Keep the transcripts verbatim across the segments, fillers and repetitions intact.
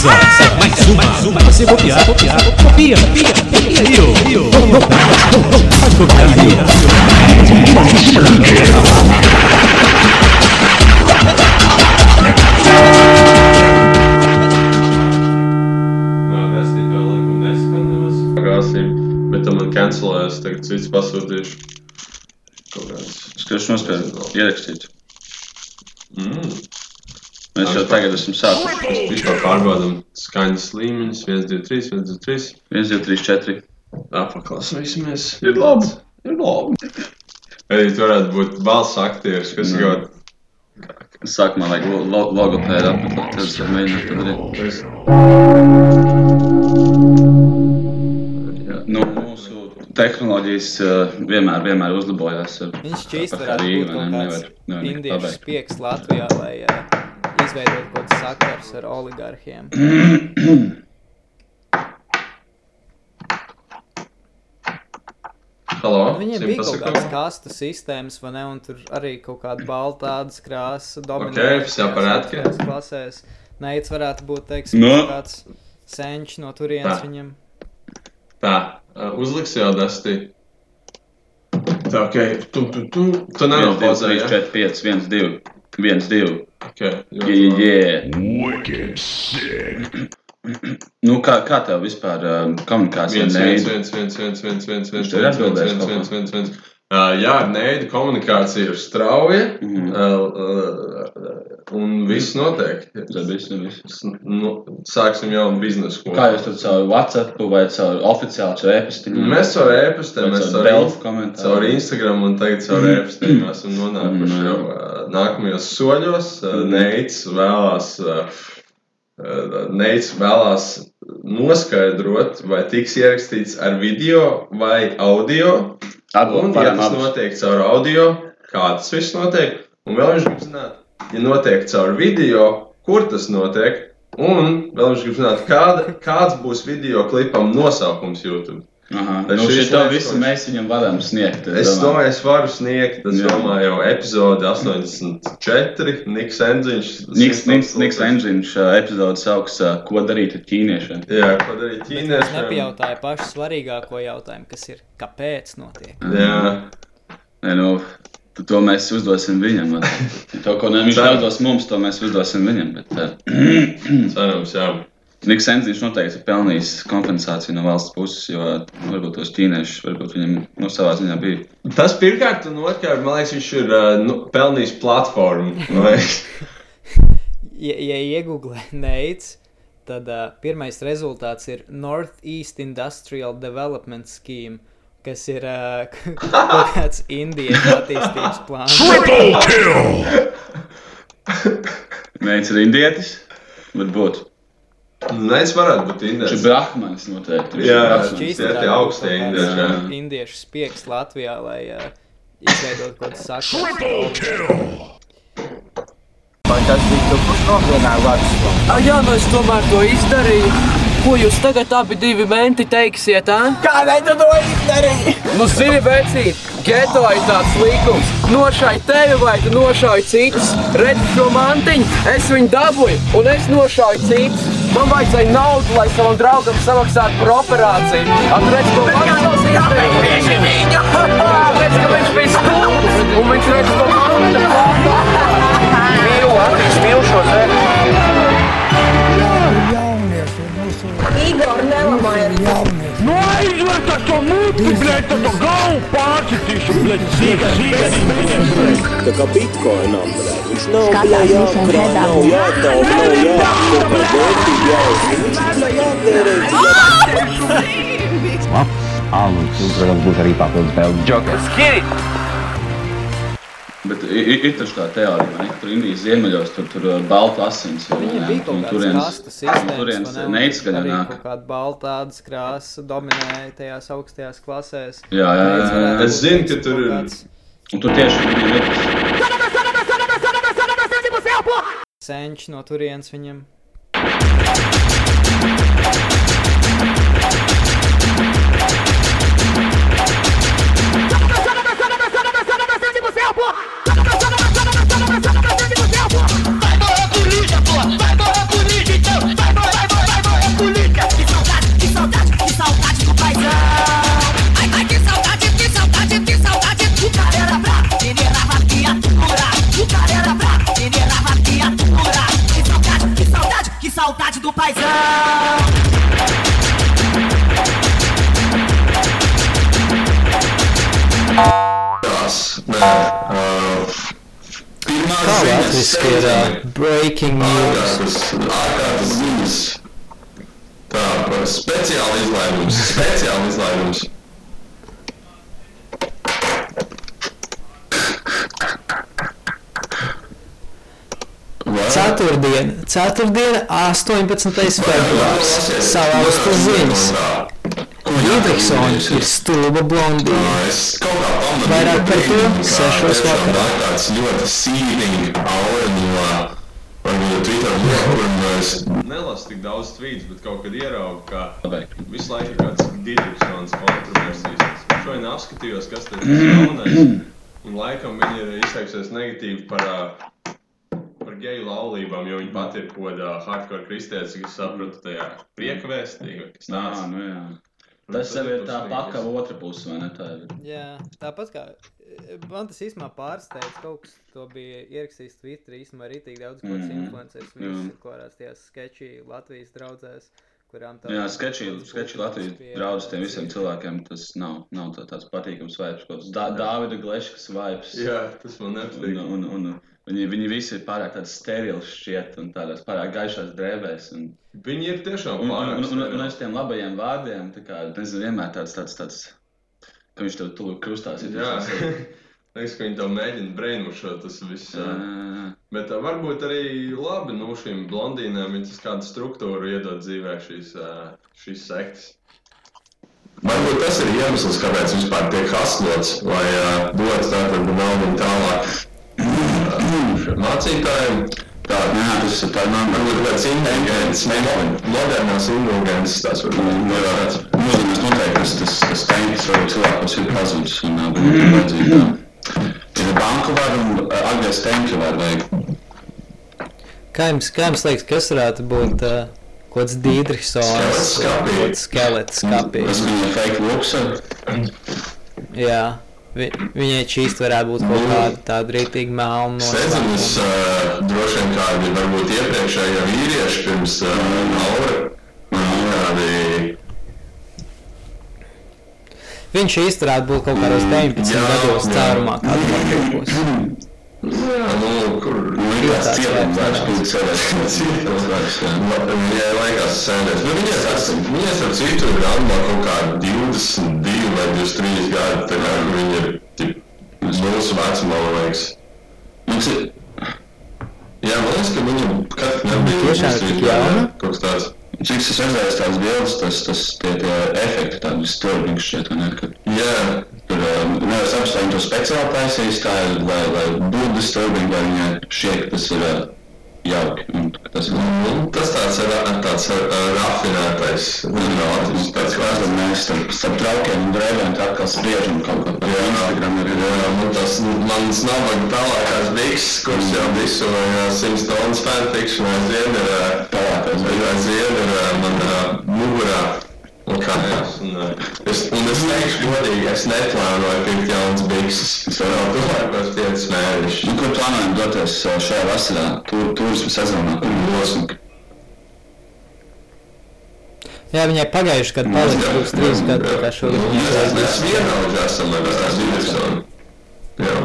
começa mais uma, mais uma. Você copiar, copiar, copia, copia, copia aí, ó. Pode copiar aí, Bet man cancelēs, tagad cits pasūtīšu kaut kāds. Skriešu nospēju ierakstīt. Mm. Mēs jau tagad esam sākuši. Vispār pārbaudam skaņas līmeņus. viens, divi, trīs, viens, divi, trīs. viens, divi, trīs, četri. Apaklausīsimies. Ir labi. Ir labi. Arī tu varētu būt balss aktieris, kas ir kaut... Sākumā vajag lo lo logopēdu apmeklēt, tad es jau mēģinātu to darīt. Nu, mūsu tehnoloģijas uh, vienmēr, vienmēr uzlabojās. Viņš šķīst varētu būt kaut kāds indiešu spieks Latvijā, lai uh, izveidot kaut kāds sakars ar oligarhiem. Halo, viņiem bija kaut kādas kastu sistēmas, vai ne, un tur arī kaut kāda baltādas krāsa dominējušās klasēs. Neic varētu būt, teiksim, no. Kaut kāds senčs no turienes viņam. Tā, uzliks jau dastī. Tā, ok, tu, tu, tu, tu nenopozēji, ja? trīs, četri, pieci, viens, divi, viens, divi. Ok, yeah, yeah. Wicked sick. Nu, kā, kā tev vispār uh, komunikācija ar Neidu? viens, viens, viens, viens, viens, viens, viens, viens, viens, viens, viens. Uh, jā, ar Neidu komunikācija ir strauja, mm. uh, uh, un viss notiek. Tā viss, viss. Nu, sāksim jau biznesu. Kā jūs tur caur WhatsApp vai caur oficiāli caur e-pastiņu? Mēs caur e-pastiem, mēs caur, caur, caur Instagram un tagad caur e-pastiem esam nonākuši jau uh, nākamajos soļos. Uh, Neids vēlās... Uh, Neids vēlās noskaidrot, vai tiks ierakstīts ar video vai audio. Abu, un, ja tas notiek caur audio, kā tas viss notiek. Un vēl viņš grib zināt, ja notiek caur video, kur tas notiek. Un vēl viņš grib zināt, kāda, kāds būs video klipam nosaukums YouTube. Aha, nu šito visu mēs viņam varam sniegt. Es, es domāju, es varu sniegt, es domāju jau epizode astoņdesmit četri, Niks Enziņš. Niks, Niks, Niks Enziņš epizode sauks, ko darīt ar ķīniešiem. Jā, ko darīt ķīniešiem. Es nepajautāju pašu svarīgāko jautājumu, kas ir, kāpēc notiek. Jā. Nē, nu, to mēs uzdosim viņam. To, ko ne, viņš neuzdos mums, to mēs uzdosim viņam. Bet, cerams, jā. Niks Enziņš noteikti ir pelnījis kompensāciju no valsts puses, jo varbūt tos ķīniešus, varbūt viņam no savā ziņā bija. Tas pirmkārt un otrkārt, man liekas, viņš ir nu, pelnījis platformu. ja, ja iegooglē Neids, tad uh, pirmais rezultāts ir Northeast Industrial Development Scheme, kas ir uh, kaut kāds Indijas attīstības plāns. Triple kill! Neids ir indietis, bet būtu. Neids varētu būt indietis. Viņš ir brahmanis noteikti. Jā, šķīst ir tie augstie indieši. Indiešu spieks Latvijā, lai uh, izveidot kaut kāds sakars. Triple kill! Vai tas bija tu, kurš nogalināja Vārtslo? Jā, nu es tomēr to izdarīju. Ko jūs tagad abi divi menti teiksiet, ā? Kādēļ tu to izdarīji? Nu, zini, vecīt, geto ir tāds līkums. Nošauj tevi vai tu nošauj citus. Redzi šo mantiņu, es viņu dabūju un es nošauju citus. Man vajadzēja naudu, lai savam draugam samaksātu par operāciju. Atredz, ko Vārtslos izdarīja. Tieši viņu! Tāpēc, ka viņš bija stulbs un viņš redz, ko Vārtslos. Mīlu, Latvijas mīlu šo zemi. Igor, nelamāja ar jaunieši. Nu aizver tas to muti, bļēt, tad to galvu pārcitīšu, bļēt, zīga, zīga, zīga. Tā kā bitcoinam, bļēt, viņš nav, bļēt, jākrāt, nav jātaup, nav jākrāt, nav vērtīgi jāuzsver, viņš nav jātērēt. Labs, alus, un, protams, būs arī papildus vēl džokers. Skiri! Bet ir, ir taču tā teorija, ne? Tur Indijas ziemeļos, tur, tur balta asins. Viņam bija kaut kāds kastas sistēmas, turienes Neids gan arī nāk. kaut kāda baltādas krāsa dominēja tajās augstajās klasēs. Jā, jā, jā, jā. Es zinu, ka tur ir... Un tur tieši viņam ir tas... Senčs no turienes viņam. Vai morrer por lixo, porra! Vai morrer por lixo, então! Vai morrer, vai morrer! maldade do paizão. Kā latviski ir uh, breaking news? Ārkārtas ziņas. Tā, par speciāli izlaidums. Speciāli izlaidums. Ceturtdiena, ceturtdiena, astoņpadsmitais februārs, salauztas ziņas. Dīdriksons ir stulba blondīna. Vairāk par to sešos vakarā. Tāds ļoti sīvīgi aura no varbūt Twitter un es nelasu tik daudz tweets, bet kaut kad ieraugu, ka visu laiku ir kāds Dīdriksons kontroversijas. Šodien apskatījos, kas te ir jaunais, un laikam viņi ir izteiksies negatīvi par par geju laulībām, jo viņi pat ir kodā hardcore kristietis, kas sapratu tajā prieka vēstī, vai kas tāds. Jā, nu jā. Tas jau ir tā pakava otra puse, vai ne tā ir? Jā, tāpat kā, man tas īstumā pārsteidz, kaut kas to bija ierakstījis Twitterī, īstumā arī tik daudz kāds influenceris, visi ir klārās tajās sketčī Latvijas draudzēs, kurām tā... Jā, sketčī, sketčī Latvijas draudzes tiem visiem cilvēkiem, tas nav, nav tā, tāds patīkams vibes, kaut Dā, Dāvida Gleškas vibes. Jā, tas man nepatīk. Un, un, un, Viņi, viņi visi ir pārāk tāds sterils šķiet un tādās pārāk gaišās drēbēs. Un, viņi ir tiešām pārāk un, un, un, un es tiem labajiem vārdiem, tā kā, nezinu, vienmēr tāds, tāds, tāds, ka viņš tev tūlīt krustās. Jā, liekas, ka viņi tev mēģina brainwashot tas viss. Jā. Bet tā, varbūt arī labi, nu, šīm blondīnēm viņi tas kādu struktūru iedod dzīvē šīs, šīs sektas. Varbūt tas ir iemesls, kāpēc vispār tiek haslots, lai uh, dotu tātad naudu un tālāk. Mācītājiem tā, jā, tas ir tā varbūt kāds indulgents, modernās indulgents, tās varbūt nevērts. Mūzikas noteikti, tas, tas, tas teiks, varbūt cilvēkos ir pazudis un būtu vajadzīgi tā. Ir banku var un atgriezt tenki var vajag. Kā jums, kā jums liekas, kas varētu būt uh, kāds Dīdriksons, kāds skelets skapī? Tas bija fake luksa. Jā. Vi, viņai čīst varētu būt kaut kāda tāda rītīgi melna noslēguma. Sēdzemes uh, droši vien kādi varbūt iepriekšējie vīrieši pirms uh, Aura. Kādi... Viņš īsti varētu būt kaut kādos deviņpadsmit gados cārumā, kādu marķēkos. Jā, nu, kur likās cietums vairs, kur sēdēs. Viņai laikās sēdēs. Nu, viņai tas, viņai ar citu ir Rambā kaut kā divdesmit divi vai divdesmit trīs gadi, tā kā viņi ir tip, mūsu vecumā, man liekas. Jā, man liekas, ka viņa kad nebija divdesmit trīs gadi, kaut kas tāds. Cik es redzēju tās bildes, tas, tas tie, tie efekti tādi disturbing šķiet, vai ne? Kad, jā. Tur nevar saprast, vai viņi to speciāli taisīs, tā ir, lai, lai būtu disturbing, vai viņai šķiet, ka tas ir jauki. Un, tas, un tas tāds ir tāds rafinētais. Pēc kāds, tad mēs starp, starp traukiem un drēbēm tā atkal spriežam kaut kā par Instagram. Ir, jā, man tas, mans nabaga pelēkās bikses, kuras jau visu simts tonnas fanfiction aizvien ir pelēkās, bet aizvien ir man mugurā. Un kājās. Un, es, un es teikšu godīgi, es neplānoju pirkt jaunas bikses. Es vēl domāju par piecus mēnešus. Nu, kur plānojam doties šajā vasarā, tur, turismu sezonā, kur mūsu? Jā, viņai pagājuši, kad palika būs trīs gadu, tā kā šogad. Mēs, mēs vienalži esam, lai mēs tās Dīdriksoni. Jā.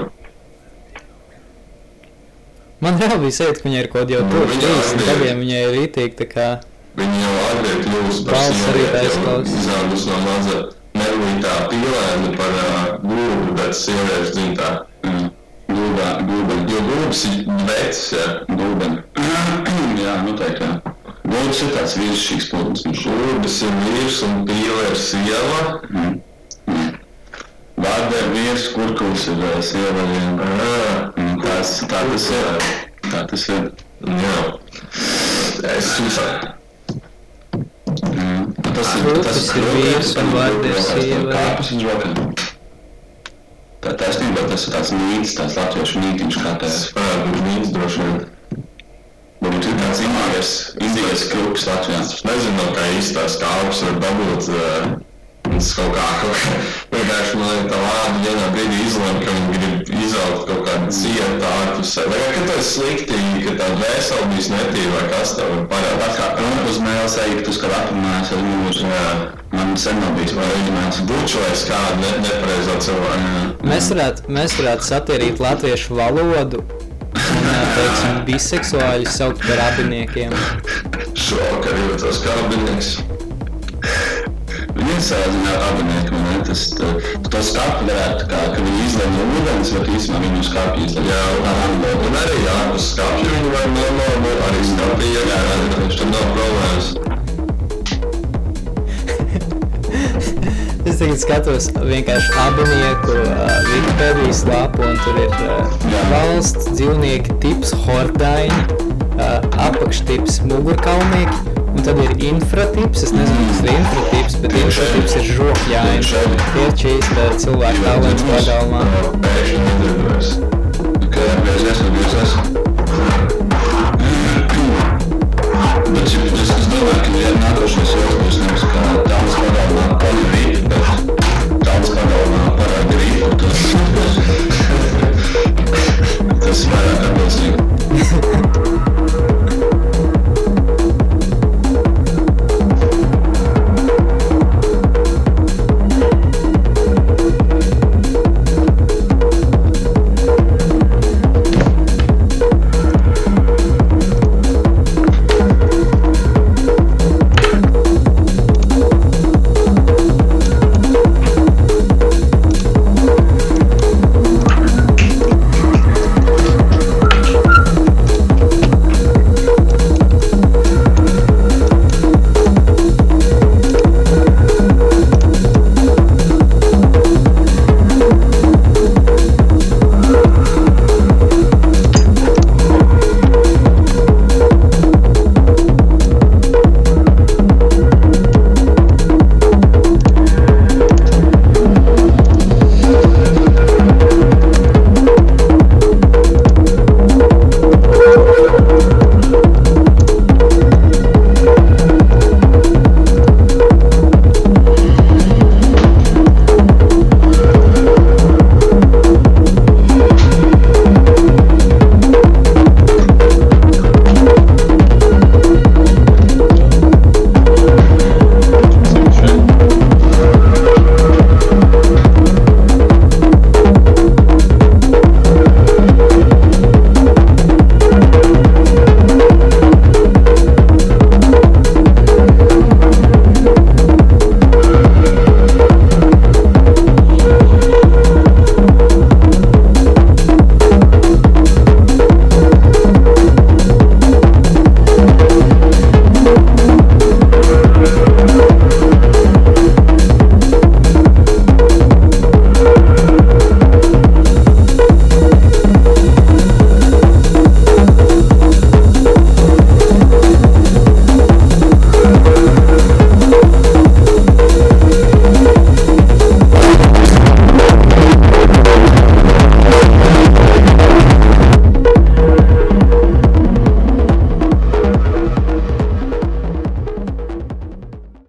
Man vēl bija sajūta, ka viņai ir kaut jau tur trīsdesmit gadiem, viņai ir rītīgi, tā kā... Viņa jau agri kļūst par sievieti, izaugus no maza nervītā pīlēna par uh, gūbu, bet sieviešu dzimtā. Mm. Gūbā, gūben. Jo gūbs ir vecs, jā. Gūben. Jā, noteikti, jā. Gūbs ir tāds vīrišķīgs pūtnes. Gūbs ir vīrs un pīle ir sieva. Mm. Mm. Vārda ir vīrs, kurkuls ir uh, sieva. Mm. Tās, tā tas ir. Tā tas ir. Jā. Es uzsāku. Mm. Tas ir, tas ir vīrs un vārda ir sieva. Kāpes uz rokām. Tā taisnībā tas ir tāds mīts, tāds latviešu mītiņš kā te. Tas varētu būt mīts droši vien. Varbūt ir kāds indīgais, indīgais kruks Latvijā. Es nezinu, kā īsti tās kāpes var dabūt uh, tas kaut kā, kaut kā, vienkārši man ir tā vārda vienā brīdī izlēma, ka viņi grib izaugt kaut kādu cietu ārpusē. Vai ka tu esi slikti, ka tā dvēseli bijis netīva, vai kas tev ir parādā? Tā kā uz mēles eiktus, kad aprunājas ar mūsu, man sen nav bijis pārēģinājums. Bučojas kādu ne, nepareizo cilvēku. Mēs varētu, mēs varētu satīrīt latviešu valodu un, teiksim, biseksuāļus saukt par abiniekiem. Šokar jūtos kā abinieks. Viņi ir savā ziņā abinieki, man ne? Tas, to, to skapu varētu, kā, ka viņi izlēma no ūdens, bet īstenībā viņu skapju izlēma. Jā, un arī ārpus skapju viņi var normāli, arī skapju iegādāt, taču tur nav problēmas. Es tagad skatos vienkārši abinieku uh, Wikipēdijas lapu, un tur ir uh, valsts dzīvnieki tips hordaiņi, uh, apakštips mugurkaulnieki, un tad ir infratips, es nezinu, kas ir infratips, bet infratips ir žokļaini. Tie ir šīs cilvēku tālēns pagalmā. Pēkšņi nedarbojas. Kad atgriezies, atgriezies. Bet